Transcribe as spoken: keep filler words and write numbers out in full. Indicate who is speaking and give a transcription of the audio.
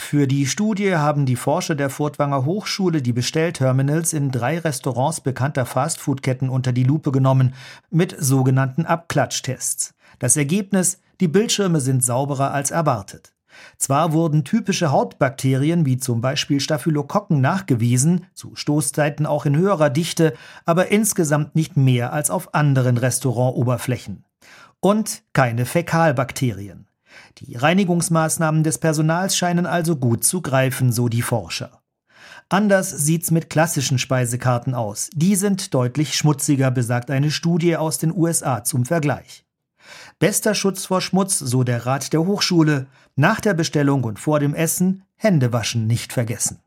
Speaker 1: Für die Studie haben die Forscher der Furtwanger Hochschule die Bestellterminals in drei Restaurants bekannter Fastfood-Ketten unter die Lupe genommen, mit sogenannten Abklatschtests. Das Ergebnis: Die Bildschirme sind sauberer als erwartet. Zwar wurden typische Hautbakterien wie zum Beispiel Staphylokokken nachgewiesen, zu Stoßzeiten auch in höherer Dichte, aber insgesamt nicht mehr als auf anderen Restaurantoberflächen. Und keine Fäkalbakterien. Die Reinigungsmaßnahmen des Personals scheinen also gut zu greifen, so die Forscher. Anders sieht's mit klassischen Speisekarten aus. Die sind deutlich schmutziger, besagt eine Studie aus den U S A zum Vergleich. Bester Schutz vor Schmutz, so der Rat der Hochschule: Nach der Bestellung und vor dem Essen Hände waschen nicht vergessen.